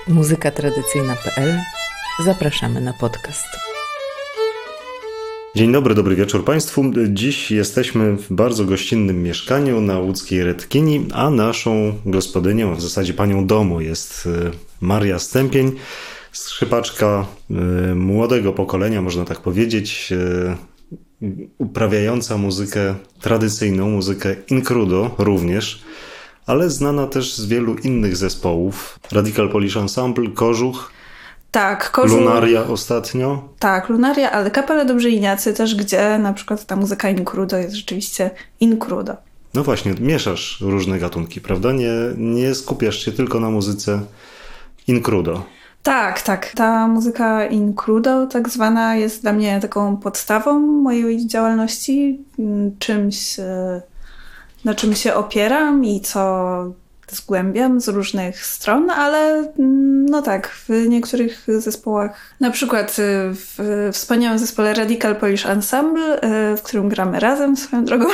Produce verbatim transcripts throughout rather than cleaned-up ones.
muzyka tradycyjna kropka pe el. Zapraszamy na podcast. Dzień dobry, dobry wieczór Państwu. Dziś jesteśmy w bardzo gościnnym mieszkaniu na łódzkiej Redkini, a naszą gospodynią, a w zasadzie panią domu jest Maria Stępień, skrzypaczka młodego pokolenia, można tak powiedzieć, uprawiająca muzykę tradycyjną, muzykę incrudo również, ale znana też z wielu innych zespołów. Radical Polish Ensemble, Kożuch, tak, Kożuch, Lunaria ostatnio. Tak, Lunaria, ale Kapela Dobrzyniacy też, gdzie na przykład ta muzyka incrudo jest rzeczywiście incrudo. No właśnie, mieszasz różne gatunki, prawda? Nie, nie skupiasz się tylko na muzyce incrudo. Tak, tak. Ta muzyka incrudo tak zwana jest dla mnie taką podstawą mojej działalności, czymś, na czym się opieram i co zgłębiam z różnych stron, ale no tak, w niektórych zespołach, na przykład w wspaniałym zespole Radical Polish Ensemble, w którym gramy razem swoją drogą,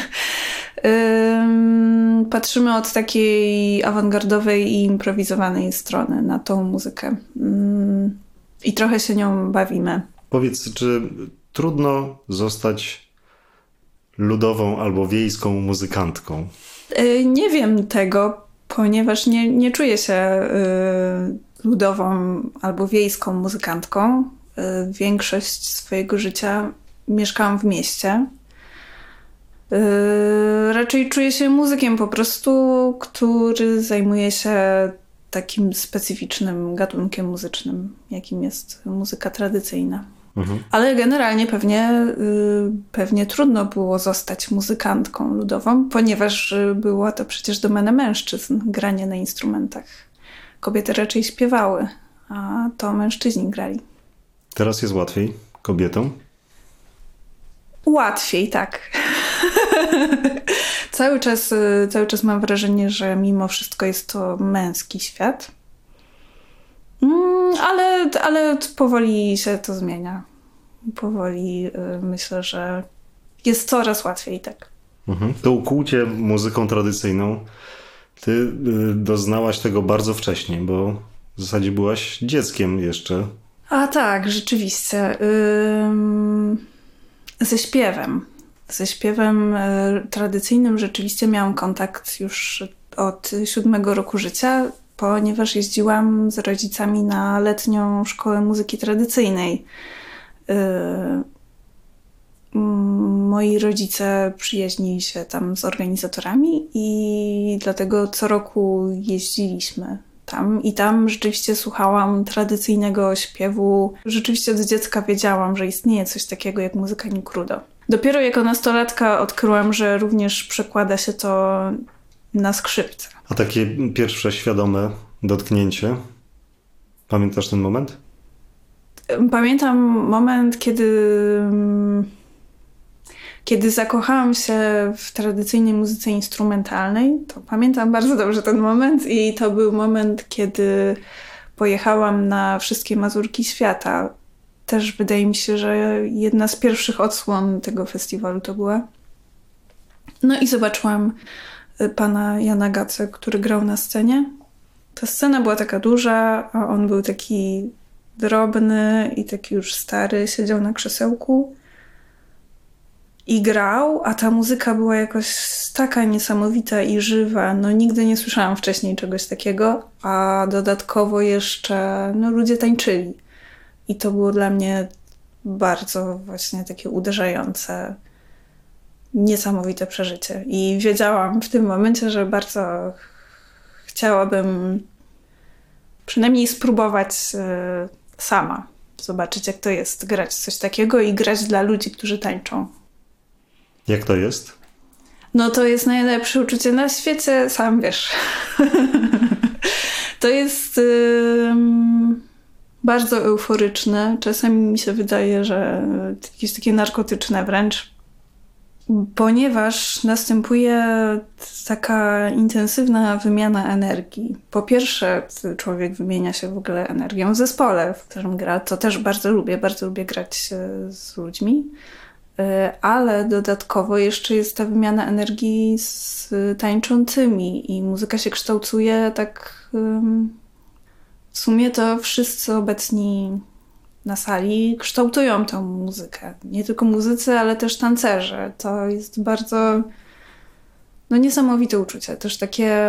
patrzymy od takiej awangardowej i improwizowanej strony na tą muzykę i trochę się nią bawimy. Powiedz, czy trudno zostać ludową albo wiejską muzykantką? Nie wiem tego, ponieważ nie, nie czuję się y, ludową albo wiejską muzykantką. Y, większość swojego życia mieszkałam w mieście. Y, raczej czuję się muzykiem po prostu, który zajmuje się takim specyficznym gatunkiem muzycznym, jakim jest muzyka tradycyjna. Mhm. Ale generalnie pewnie, pewnie trudno było zostać muzykantką ludową, ponieważ była to przecież domena mężczyzn, granie na instrumentach. Kobiety raczej śpiewały, a to mężczyźni grali. Teraz jest łatwiej kobietom? Łatwiej, tak. cały czas, cały czas mam wrażenie, że mimo wszystko jest to męski świat. Ale, ale powoli się to zmienia. Powoli y, myślę, że jest coraz łatwiej, tak. Mhm. To ukłucie muzyką tradycyjną, ty y, doznałaś tego bardzo wcześnie, bo w zasadzie byłaś dzieckiem jeszcze. A tak, rzeczywiście. Yy, ze śpiewem. Ze śpiewem y, tradycyjnym rzeczywiście miałam kontakt już od siódmego roku życia, ponieważ jeździłam z rodzicami na letnią szkołę muzyki tradycyjnej. Yy, moi rodzice przyjaźnili się tam z organizatorami i dlatego co roku jeździliśmy tam. I tam rzeczywiście słuchałam tradycyjnego śpiewu. Rzeczywiście od dziecka wiedziałam, że istnieje coś takiego jak muzyka incrudo. Dopiero jako nastolatka odkryłam, że również przekłada się to na skrzypce. A takie pierwsze świadome dotknięcie? Pamiętasz ten moment? Pamiętam moment, kiedy, kiedy zakochałam się w tradycyjnej muzyce instrumentalnej. To pamiętam bardzo dobrze ten moment i to był moment, kiedy pojechałam na wszystkie Mazurki świata. Też wydaje mi się, że jedna z pierwszych odsłon tego festiwalu to była. No i zobaczyłam pana Jana Gacę, który grał na scenie. Ta scena była taka duża, a on był taki drobny i taki już stary, siedział na krzesełku i grał, a ta muzyka była jakoś taka niesamowita i żywa. No nigdy nie słyszałam wcześniej czegoś takiego, a dodatkowo jeszcze no, ludzie tańczyli. I to było dla mnie bardzo właśnie takie uderzające, niesamowite przeżycie. I wiedziałam w tym momencie, że bardzo chciałabym przynajmniej spróbować y, sama. Zobaczyć, jak to jest grać coś takiego i grać dla ludzi, którzy tańczą. Jak to jest? No to jest najlepsze uczucie na świecie, sam wiesz. To jest y, bardzo euforyczne. Czasami mi się wydaje, że jakieś takie narkotyczne wręcz. Ponieważ następuje taka intensywna wymiana energii. Po pierwsze, człowiek wymienia się w ogóle energią w zespole, w którym gra. To też bardzo lubię, bardzo lubię grać z ludźmi. Ale dodatkowo jeszcze jest ta wymiana energii z tańczącymi i muzyka się kształtuje tak w sumie to wszyscy obecni na sali kształtują tą muzykę. Nie tylko muzycy, ale też tancerze. To jest bardzo no, niesamowite uczucie. Też takie...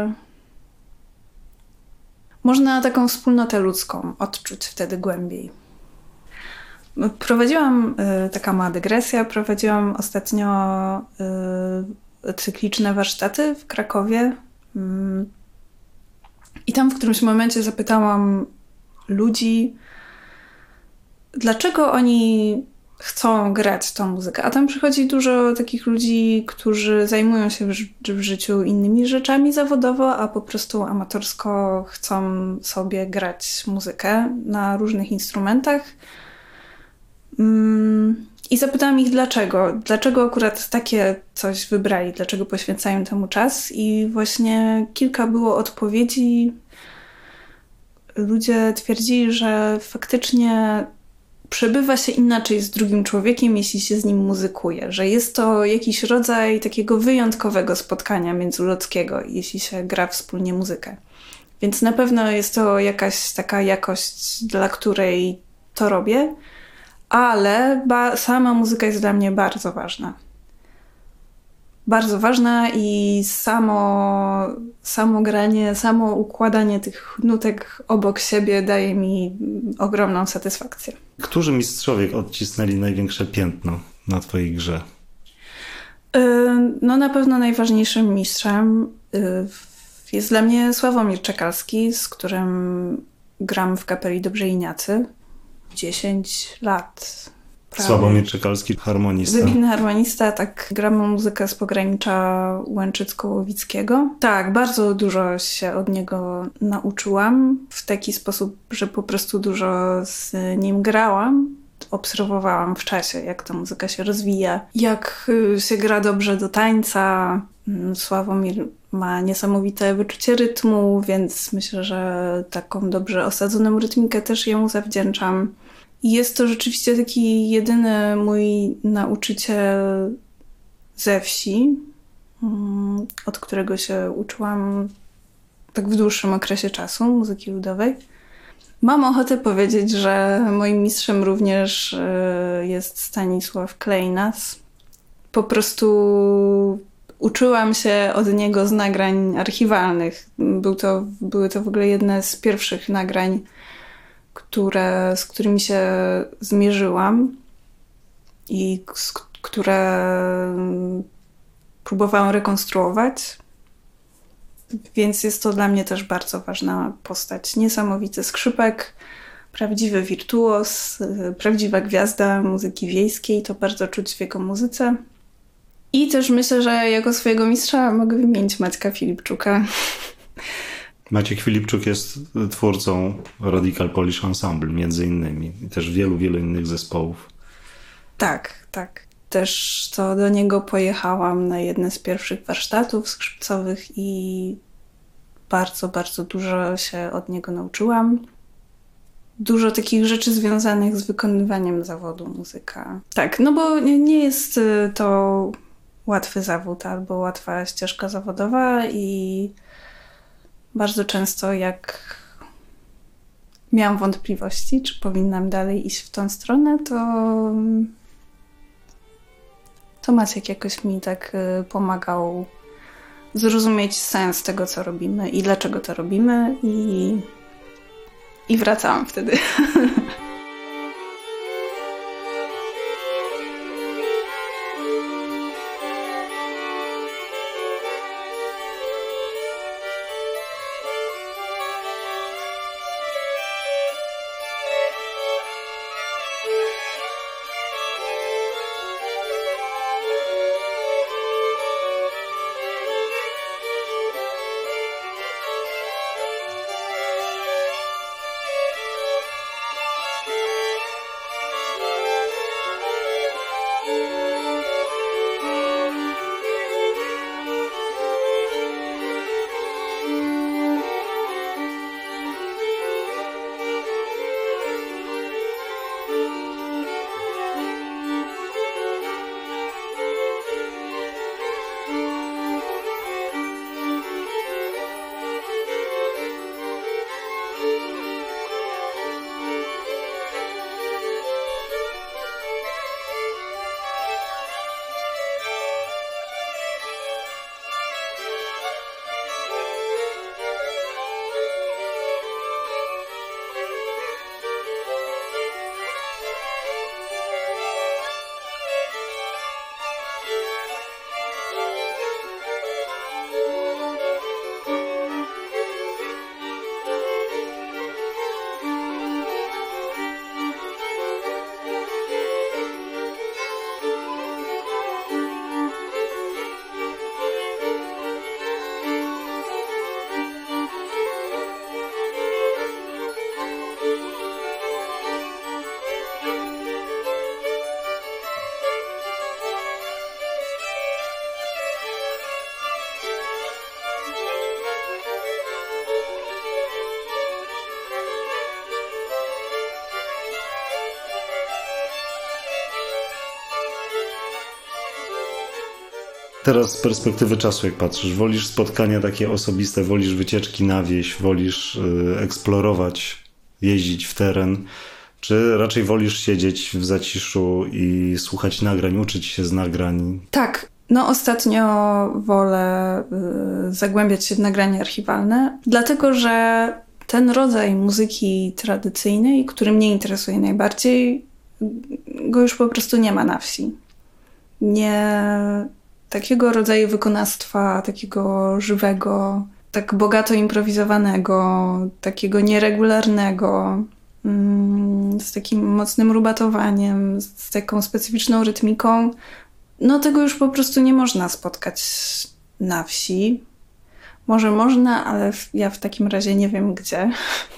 Można taką wspólnotę ludzką odczuć wtedy głębiej. Prowadziłam, y, taka mała dygresja, prowadziłam ostatnio y, cykliczne warsztaty w Krakowie. Y, I tam w którymś momencie zapytałam ludzi, dlaczego oni chcą grać tą muzykę. A tam przychodzi dużo takich ludzi, którzy zajmują się w, ży- w życiu innymi rzeczami zawodowo, a po prostu amatorsko chcą sobie grać muzykę na różnych instrumentach. I zapytałam ich dlaczego. Dlaczego akurat takie coś wybrali, dlaczego poświęcają temu czas. I właśnie kilka było odpowiedzi. Ludzie twierdzili, że faktycznie przebywa się inaczej z drugim człowiekiem, jeśli się z nim muzykuje. Że jest to jakiś rodzaj takiego wyjątkowego spotkania międzyludzkiego, jeśli się gra wspólnie muzykę. Więc na pewno jest to jakaś taka jakość, dla której to robię. Ale ba- sama muzyka jest dla mnie bardzo ważna. Bardzo ważna i samo, samo granie, samo układanie tych nutek obok siebie daje mi ogromną satysfakcję. Którzy mistrzowie odcisnęli największe piętno na twojej grze? Yy, no na pewno najważniejszym mistrzem yy, jest dla mnie Sławomir Czekalski, z którym gram w kapeli Dobrzy Ignacy. dziesięć lat. Prawie. Sławomir Czekalski, harmonista. Wybitny harmonista, tak gramy muzykę z pogranicza Łęczycko-Łowickiego. Tak, bardzo dużo się od niego nauczyłam w taki sposób, że po prostu dużo z nim grałam. Obserwowałam w czasie, jak ta muzyka się rozwija, jak się gra dobrze do tańca. Sławomir ma niesamowite wyczucie rytmu, więc myślę, że taką dobrze osadzoną rytmikę też jemu zawdzięczam. I jest to rzeczywiście taki jedyny mój nauczyciel ze wsi, od którego się uczyłam tak w dłuższym okresie czasu muzyki ludowej. Mam ochotę powiedzieć, że moim mistrzem również jest Stanisław Klejnas. Po prostu uczyłam się od niego z nagrań archiwalnych. Był to, były to w ogóle jedne z pierwszych nagrań, które, z którymi się zmierzyłam i z, które próbowałam rekonstruować. Więc jest to dla mnie też bardzo ważna postać. Niesamowity skrzypek, prawdziwy wirtuos, prawdziwa gwiazda muzyki wiejskiej. To bardzo czuć w jego muzyce. I też myślę, że jako swojego mistrza mogę wymienić Maćka Filipczuka. Maciek Filipczuk jest twórcą Radical Polish Ensemble, między innymi. I też wielu, wielu innych zespołów. Tak, tak. Też to do niego pojechałam na jedne z pierwszych warsztatów skrzypcowych i bardzo, bardzo dużo się od niego nauczyłam. Dużo takich rzeczy związanych z wykonywaniem zawodu muzyka. Tak, no bo nie jest to łatwy zawód albo łatwa ścieżka zawodowa i bardzo często jak miałam wątpliwości, czy powinnam dalej iść w tą stronę, to, to Maciek jakoś mi tak pomagał zrozumieć sens tego, co robimy i dlaczego to robimy i, i wracałam wtedy. Teraz z perspektywy czasu, jak patrzysz, wolisz spotkania takie osobiste, wolisz wycieczki na wieś, wolisz y, eksplorować, jeździć w teren, czy raczej wolisz siedzieć w zaciszu i słuchać nagrań, uczyć się z nagrań? Tak, no ostatnio wolę y, zagłębiać się w nagrania archiwalne, dlatego że ten rodzaj muzyki tradycyjnej, który mnie interesuje najbardziej, go już po prostu nie ma na wsi. Nie takiego rodzaju wykonawstwa, takiego żywego, tak bogato improwizowanego, takiego nieregularnego, z takim mocnym rubatowaniem, z taką specyficzną rytmiką. No tego już po prostu nie można spotkać na wsi. Może można, ale ja w takim razie nie wiem gdzie.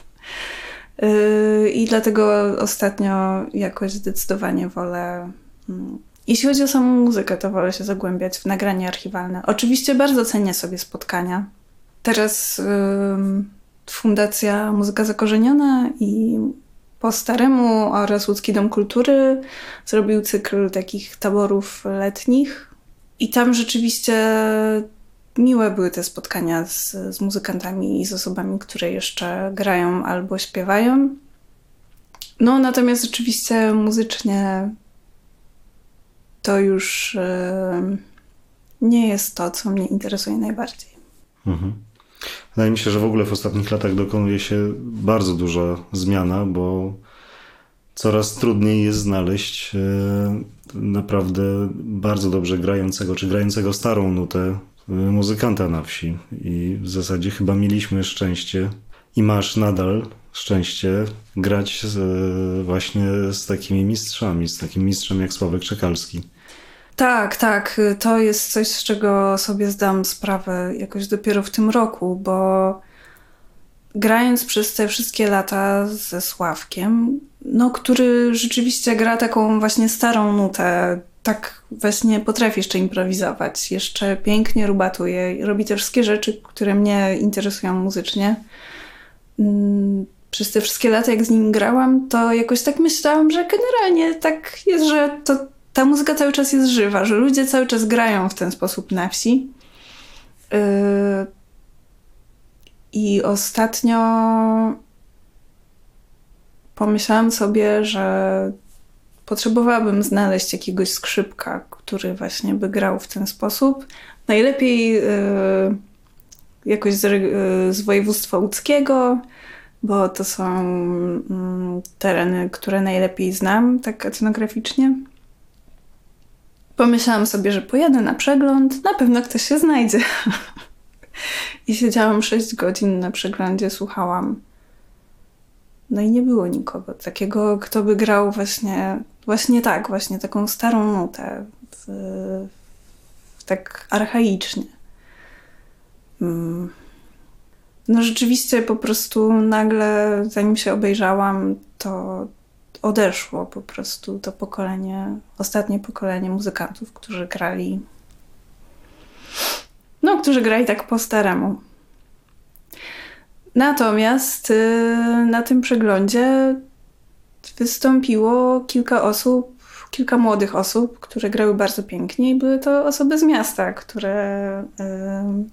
I dlatego ostatnio jakoś zdecydowanie wolę... Jeśli chodzi o samą muzykę, to wolę się zagłębiać w nagrania archiwalne. Oczywiście bardzo cenię sobie spotkania. Teraz yy, Fundacja Muzyka Zakorzeniona i po staremu oraz Łódzki Dom Kultury zrobił cykl takich taborów letnich. I tam rzeczywiście miłe były te spotkania z, z muzykantami i z osobami, które jeszcze grają albo śpiewają. No natomiast rzeczywiście muzycznie to już yy, nie jest to, co mnie interesuje najbardziej. Mhm. Wydaje mi się, że w ogóle w ostatnich latach dokonuje się bardzo duża zmiana, bo coraz trudniej jest znaleźć yy, naprawdę bardzo dobrze grającego, czy grającego starą nutę yy, muzykanta na wsi. I w zasadzie chyba mieliśmy szczęście i masz nadal szczęście grać z, yy, właśnie z takimi mistrzami, z takim mistrzem jak Sławek Czekalski. Tak, tak. To jest coś, z czego sobie zdam sprawę jakoś dopiero w tym roku, bo grając przez te wszystkie lata ze Sławkiem, no, który rzeczywiście gra taką właśnie starą nutę, tak właśnie potrafi jeszcze improwizować, jeszcze pięknie rubatuje, robi te wszystkie rzeczy, które mnie interesują muzycznie. Przez te wszystkie lata, jak z nim grałam, to jakoś tak myślałam, że generalnie tak jest, że to ta muzyka cały czas jest żywa, że ludzie cały czas grają w ten sposób na wsi. Yy... I ostatnio pomyślałam sobie, że potrzebowałabym znaleźć jakiegoś skrzypka, który właśnie by grał w ten sposób. Najlepiej yy, jakoś z, yy, z województwa łódzkiego, bo to są yy, tereny, które najlepiej znam, tak etnograficznie. Pomyślałam sobie, że pojadę na przegląd, na pewno ktoś się znajdzie. I siedziałam sześć godzin na przeglądzie, słuchałam. No i nie było nikogo takiego, kto by grał właśnie, właśnie tak, właśnie taką starą nutę, w, w tak archaicznie. No rzeczywiście po prostu nagle, zanim się obejrzałam, to odeszło po prostu to pokolenie, ostatnie pokolenie muzykantów, którzy grali, no, którzy grali tak po staremu. Natomiast yy, na tym przeglądzie wystąpiło kilka osób, kilka młodych osób, które grały bardzo pięknie i były to osoby z miasta, które yy,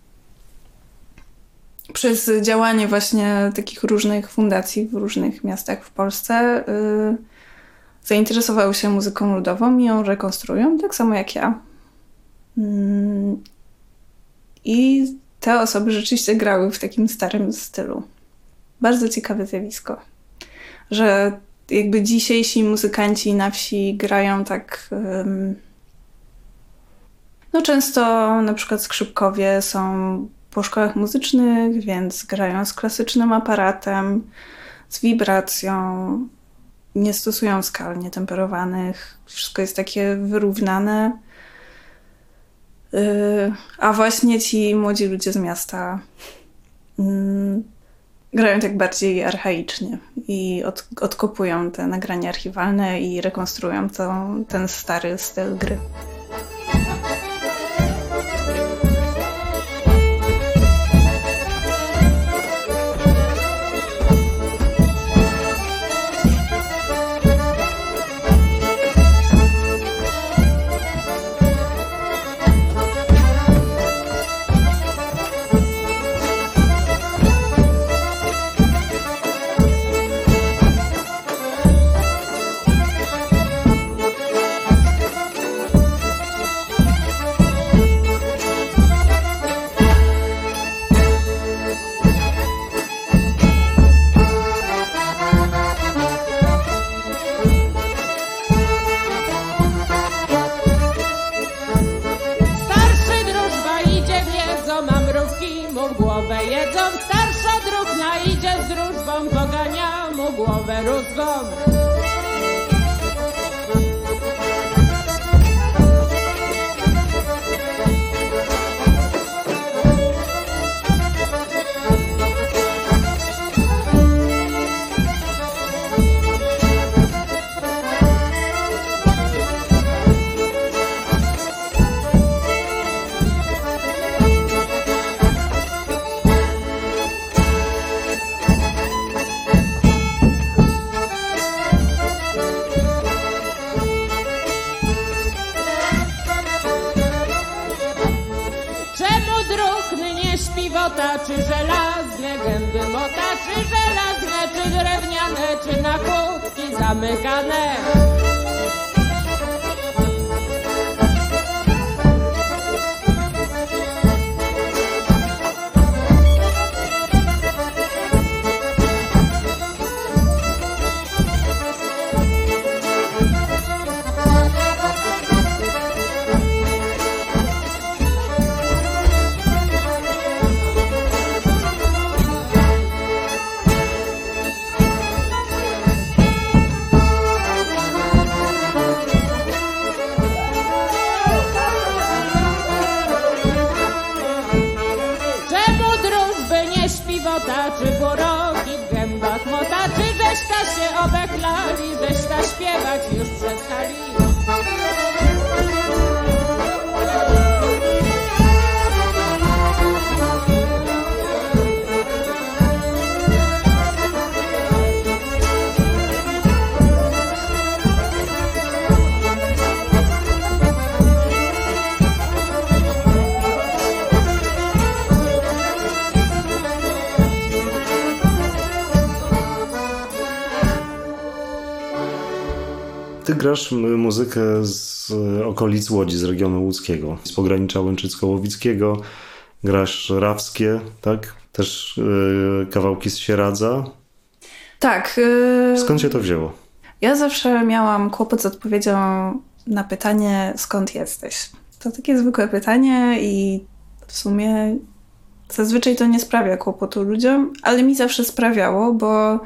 przez działanie właśnie takich różnych fundacji w różnych miastach w Polsce yy, zainteresowały się muzyką ludową i ją rekonstruują, tak samo jak ja. Yy, I te osoby rzeczywiście grały w takim starym stylu. Bardzo ciekawe zjawisko, że jakby dzisiejsi muzykanci na wsi grają tak... Yy, no często na przykład skrzypkowie są po szkołach muzycznych, więc grają z klasycznym aparatem, z wibracją, nie stosują skal nietemperowanych, wszystko jest takie wyrównane. Yy, a właśnie ci młodzi ludzie z miasta yy, grają tak bardziej archaicznie i od, odkopują te nagrania archiwalne i rekonstruują to, ten stary styl gry. mu głowę jedzą. Starsza druhna idzie z wróżbą, pogania mu głowę rózgą. Czy żelazne gęby mota, czy żelazne, czy drewniane, czy na kłódki zamykane? Czy buroki w gębach mota, czy żeśta się obechlali, żeśta śpiewać już przestali? Ty grasz muzykę z okolic Łodzi, z regionu łódzkiego, z pogranicza łęczycko-łowickiego. Grasz rawskie, tak? Też yy, kawałki z Sieradza. Tak. Yy... Skąd się to wzięło? Ja zawsze miałam kłopot z odpowiedzią na pytanie, skąd jesteś? To takie zwykłe pytanie i w sumie zazwyczaj to nie sprawia kłopotu ludziom, ale mi zawsze sprawiało, bo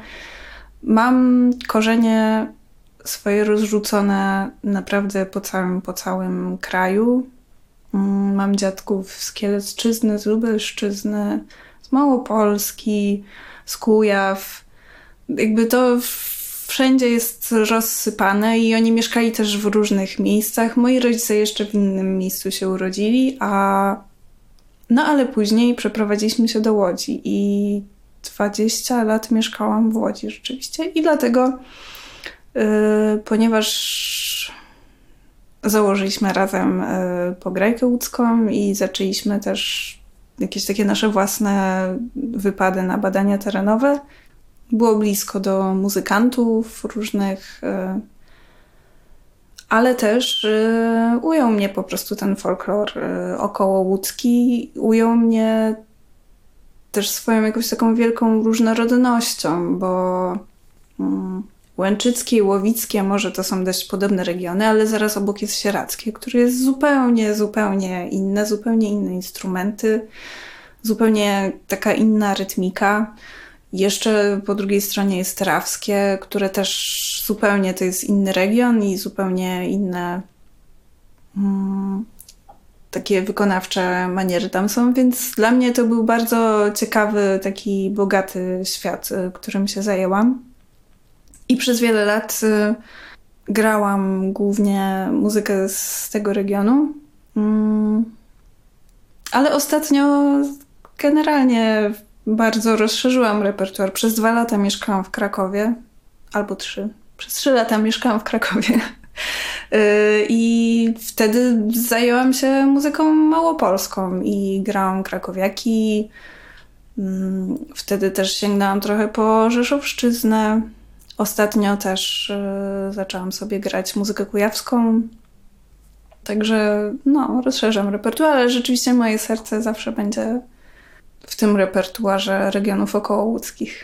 mam korzenie swoje rozrzucone naprawdę po całym, po całym kraju. Mam dziadków z Kielecczyzny, z Lubelszczyzny, z Małopolski, z Kujaw. Jakby to wszędzie jest rozsypane i oni mieszkali też w różnych miejscach. Moi rodzice jeszcze w innym miejscu się urodzili, a no ale później przeprowadziliśmy się do Łodzi i dwadzieścia lat mieszkałam w Łodzi rzeczywiście i dlatego Yy, ponieważ założyliśmy razem yy, pograjkę łódzką i zaczęliśmy też jakieś takie nasze własne wypady na badania terenowe. Było blisko do muzykantów różnych, yy, ale też yy, ujął mnie po prostu ten folklor yy, okołołódzki. Ujął mnie też swoją jakąś taką wielką różnorodnością, bo yy, Łęczyckie i Łowickie może to są dość podobne regiony, ale zaraz obok jest Sieradzkie, które jest zupełnie, zupełnie inne, zupełnie inne instrumenty, zupełnie taka inna rytmika. Jeszcze po drugiej stronie jest Rawskie, które też zupełnie to jest inny region i zupełnie inne mm, takie wykonawcze maniery tam są, więc dla mnie to był bardzo ciekawy, taki bogaty świat, którym się zajęłam. I przez wiele lat y, grałam głównie muzykę z tego regionu. Mm. Ale ostatnio generalnie bardzo rozszerzyłam repertuar. Przez dwa lata mieszkałam w Krakowie. Albo trzy. Przez trzy lata mieszkałam w Krakowie. y, I wtedy zajęłam się muzyką małopolską i grałam krakowiaki. Y, wtedy też sięgnęłam trochę po rzeszowszczyznę. Ostatnio też y, zaczęłam sobie grać muzykę kujawską. Także no, rozszerzam repertuar, ale rzeczywiście moje serce zawsze będzie w tym repertuarze regionów okołołódzkich.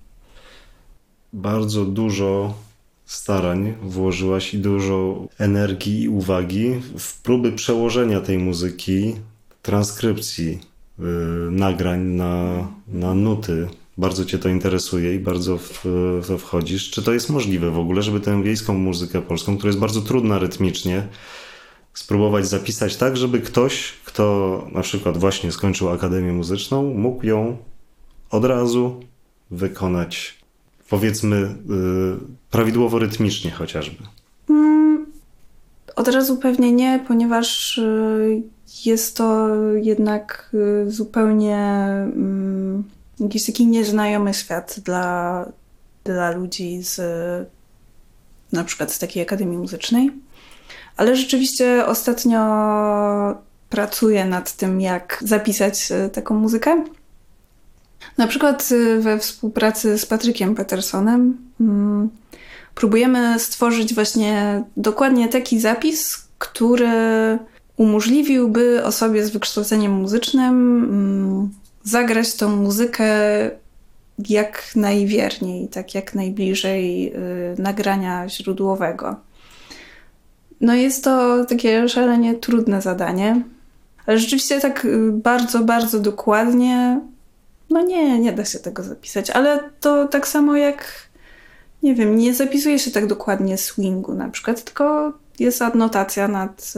Bardzo dużo starań włożyłaś i dużo energii i uwagi w próby przełożenia tej muzyki, transkrypcji y, nagrań na, na nuty. Bardzo cię to interesuje i bardzo w, w to wchodzisz. Czy to jest możliwe w ogóle, żeby tę wiejską muzykę polską, która jest bardzo trudna rytmicznie, spróbować zapisać tak, żeby ktoś, kto na przykład właśnie skończył Akademię Muzyczną, mógł ją od razu wykonać, powiedzmy, y, prawidłowo rytmicznie chociażby? Mm, od razu pewnie nie, ponieważ y, jest to jednak y, zupełnie y, jakiś taki nieznajomy świat dla, dla ludzi z na przykład z takiej Akademii Muzycznej. Ale rzeczywiście ostatnio pracuję nad tym, jak zapisać taką muzykę. Na przykład we współpracy z Patrykiem Petersonem hmm, próbujemy stworzyć właśnie dokładnie taki zapis, który umożliwiłby osobie z wykształceniem muzycznym hmm, zagrać tą muzykę jak najwierniej, tak jak najbliżej y, nagrania źródłowego. No jest to takie szalenie trudne zadanie, ale rzeczywiście tak bardzo, bardzo dokładnie, no nie, nie da się tego zapisać, ale to tak samo jak, nie wiem, nie zapisuje się tak dokładnie swingu na przykład, tylko jest adnotacja nad,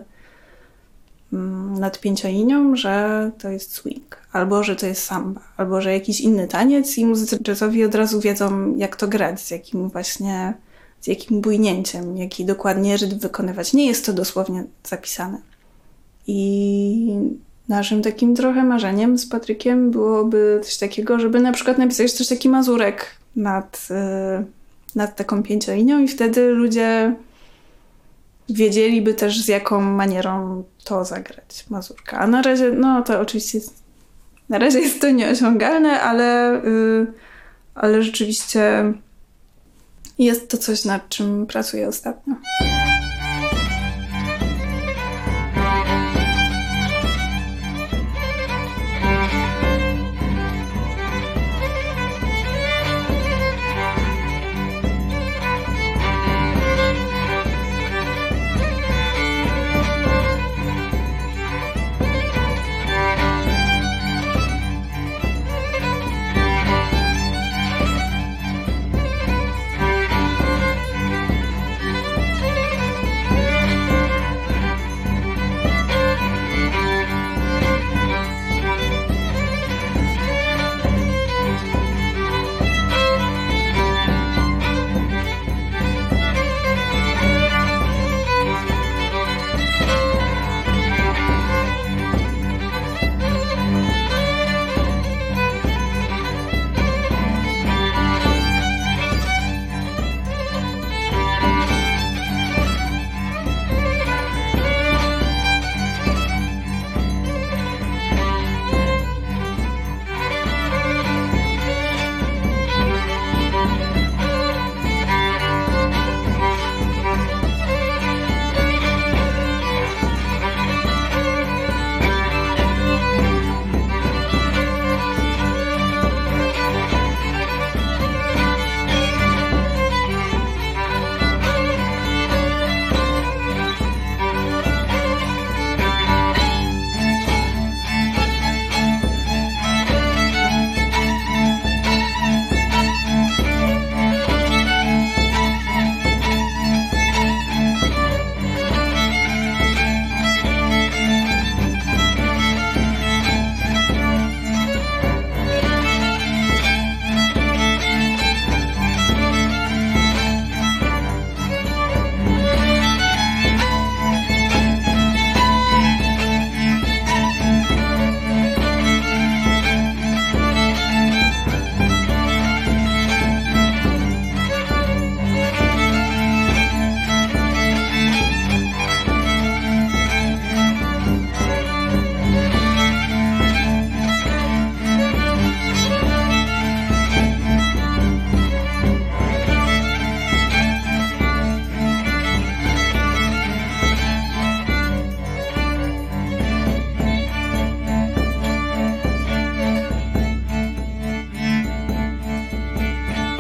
nad pięciolinią, że to jest swing, albo że to jest samba, albo że jakiś inny taniec i muzycy jazzowi od razu wiedzą, jak to grać, z jakim właśnie z jakim bujnięciem, jaki dokładnie rytm wykonywać. Nie jest to dosłownie zapisane. I naszym takim trochę marzeniem z Patrykiem byłoby coś takiego, żeby na przykład napisać też taki mazurek nad, yy, nad taką pięciolinią i wtedy ludzie wiedzieliby też, z jaką manierą to zagrać, mazurka. A na razie, no to oczywiście jest, na razie jest to nieosiągalne, ale, yy, ale rzeczywiście jest to coś, nad czym pracuję ostatnio.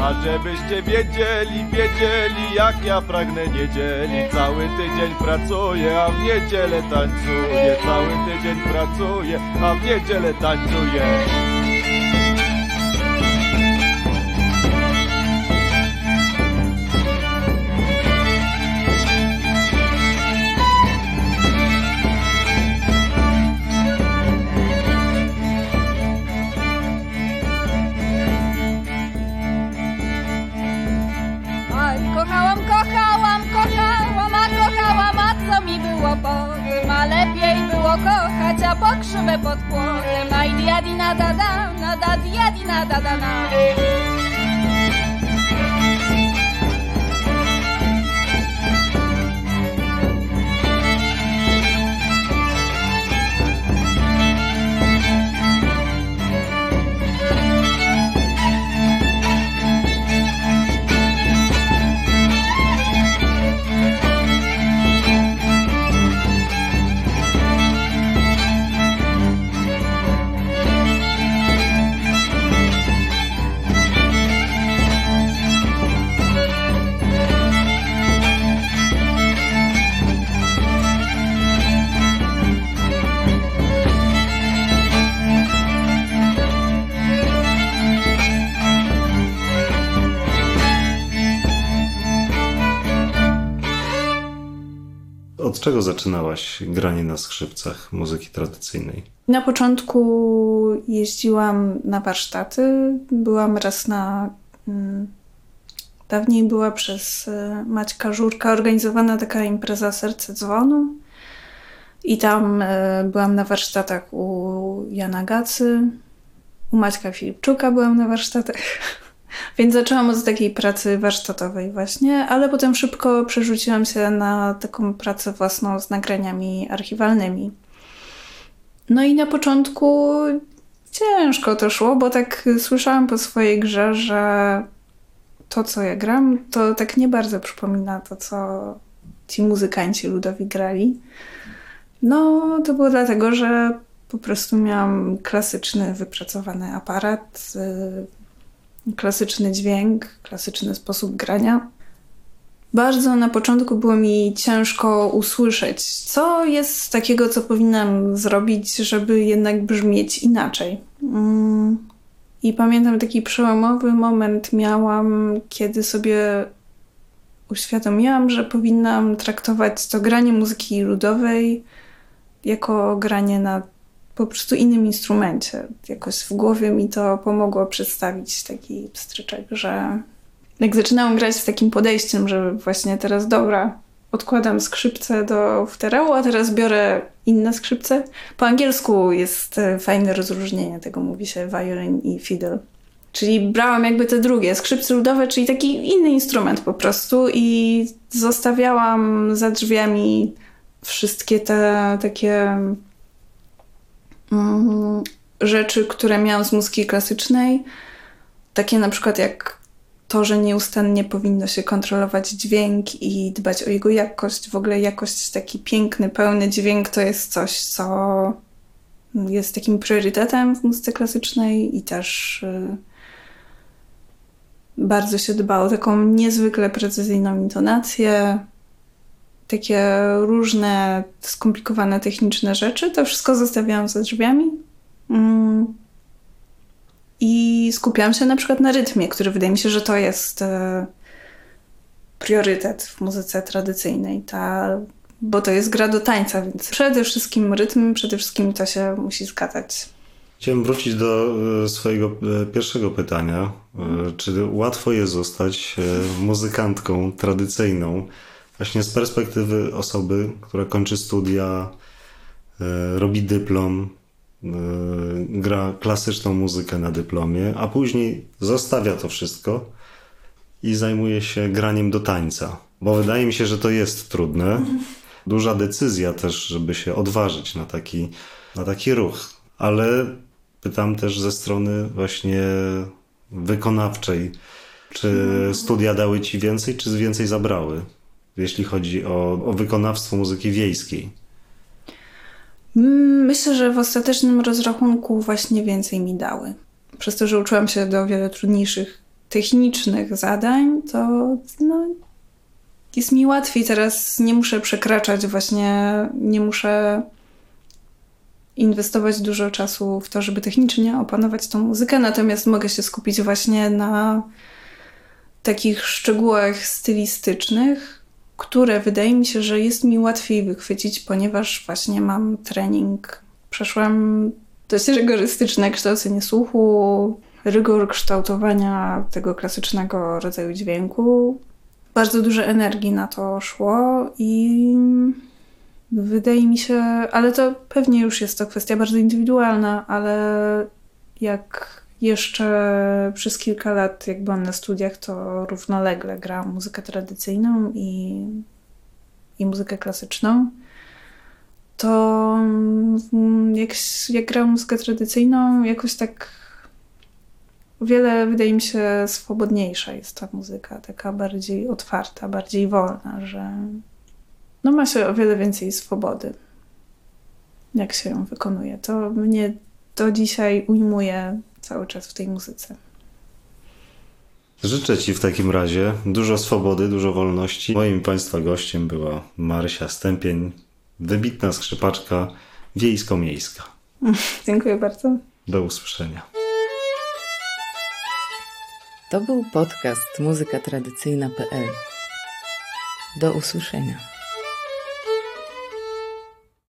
A żebyście wiedzieli, wiedzieli, jak ja pragnę niedzieli. Cały tydzień pracuję, a w niedzielę tańcuję. Cały tydzień pracuję, a w niedzielę tańcuję. Kochałam, kochałam, kochałam, a kochałam, a co mi było potem, a lepiej było kochać, a pokrzywę pod płotem, a i diadina da da, na da diadina da da na. Od czego zaczynałaś granie na skrzypcach muzyki tradycyjnej? Na początku jeździłam na warsztaty. Byłam raz na... Mm, dawniej była przez y, Maćka Żurka organizowana taka impreza Serce Dzwonu. I tam y, byłam na warsztatach u Jana Gacy. U Maćka Filipczuka byłam na warsztatach. Więc zaczęłam od takiej pracy warsztatowej właśnie, ale potem szybko przerzuciłam się na taką pracę własną z nagraniami archiwalnymi. No i na początku ciężko to szło, bo tak słyszałam po swojej grze, że to, co ja gram, to tak nie bardzo przypomina to, co ci muzykanci ludowi grali. No, to było dlatego, że po prostu miałam klasyczny, wypracowany aparat, klasyczny dźwięk, klasyczny sposób grania. Bardzo na początku było mi ciężko usłyszeć, co jest takiego, co powinnam zrobić, żeby jednak brzmieć inaczej. I pamiętam taki przełomowy moment miałam, kiedy sobie uświadomiłam, że powinnam traktować to granie muzyki ludowej jako granie na po prostu innym instrumencie. Jakoś w głowie mi to pomogło przedstawić taki pstryczek, że jak zaczynałam grać z takim podejściem, że właśnie teraz dobra, odkładam skrzypce do futerału, a teraz biorę inne skrzypce. Po angielsku jest fajne rozróżnienie tego, mówi się violin i fiddle. Czyli brałam jakby te drugie, skrzypce ludowe, czyli taki inny instrument po prostu i zostawiałam za drzwiami wszystkie te takie mm, rzeczy, które miałam z muzyki klasycznej. Takie na przykład jak to, że nieustannie powinno się kontrolować dźwięk i dbać o jego jakość. W ogóle jakość, taki piękny, pełny dźwięk to jest coś, co jest takim priorytetem w muzyce klasycznej i też y, bardzo się dba o taką niezwykle precyzyjną intonację. Takie różne skomplikowane techniczne rzeczy. To wszystko zostawiałam za drzwiami. Mm. I skupiałam się na przykład na rytmie, który wydaje mi się, że to jest e, priorytet w muzyce tradycyjnej, ta, bo to jest gra do tańca, więc przede wszystkim rytm, przede wszystkim to się musi zgadzać. Chciałem wrócić do e, swojego e, pierwszego pytania. E, czy łatwo jest zostać e, muzykantką tradycyjną? Właśnie z perspektywy osoby, która kończy studia, e, robi dyplom, gra klasyczną muzykę na dyplomie, a później zostawia to wszystko i zajmuje się graniem do tańca. Bo wydaje mi się, że to jest trudne. Duża decyzja też, żeby się odważyć na taki, na taki ruch. Ale pytam też ze strony właśnie wykonawczej, czy studia dały ci więcej, czy więcej zabrały, jeśli chodzi o, o wykonawstwo muzyki wiejskiej? Myślę, że w ostatecznym rozrachunku właśnie więcej mi dały. Przez to, że uczyłam się do wiele trudniejszych technicznych zadań, to no, jest mi łatwiej teraz, nie muszę przekraczać właśnie, nie muszę inwestować dużo czasu w to, żeby technicznie opanować tą muzykę, natomiast mogę się skupić właśnie na takich szczegółach stylistycznych, które wydaje mi się, że jest mi łatwiej wychwycić, ponieważ właśnie mam trening. Przeszłam dość rygorystyczne kształcenie słuchu, rygor kształtowania tego klasycznego rodzaju dźwięku. Bardzo dużo energii na to szło i wydaje mi się, ale to pewnie już jest to kwestia bardzo indywidualna, ale jak jeszcze przez kilka lat, jak byłam na studiach, to równolegle grałam muzykę tradycyjną i, i muzykę klasyczną. To jak, jak grałam muzykę tradycyjną, jakoś tak o wiele, wydaje mi się, swobodniejsza jest ta muzyka, taka bardziej otwarta, bardziej wolna, że no ma się o wiele więcej swobody, jak się ją wykonuje. To mnie do dzisiaj ujmuje cały czas w tej muzyce. Życzę Ci w takim razie dużo swobody, dużo wolności. Moim Państwa gościem była Marysia Stępień, wybitna skrzypaczka wiejsko-miejska. Dziękuję bardzo. Do usłyszenia. To był podcast muzyka tradycyjna kropka p l. Do usłyszenia.